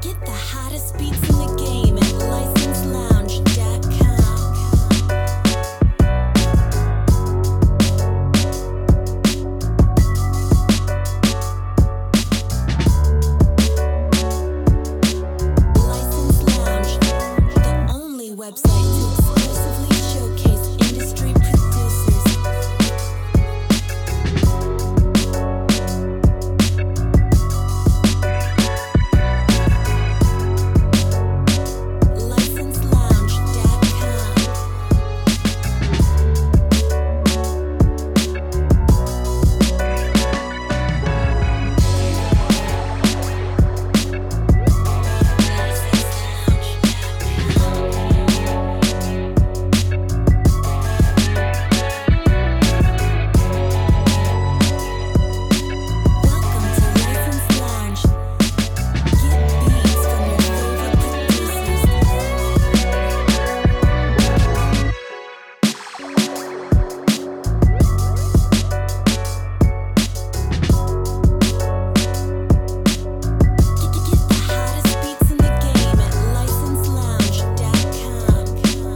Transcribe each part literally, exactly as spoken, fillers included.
Get the hottest beats in the game at license lounge dot com. License Lounge, the only website to exclusively showcase industry producers. license lounge dot com. Welcome to License Lounge. Get beats from your favorite producers. Get the hottest beats in the game at license lounge dot com.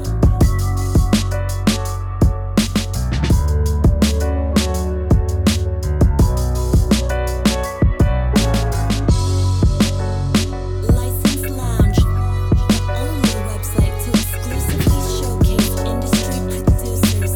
License Lounge, the only website to exclusively showcase industry producers.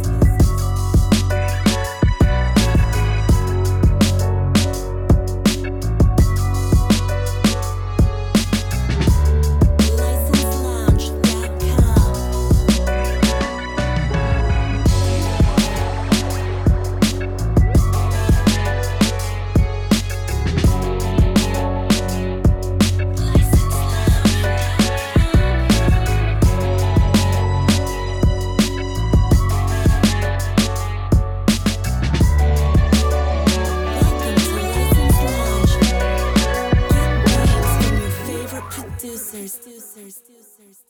license lounge dot com. License Welcome to License Lounge. Get beats from your favorite producers.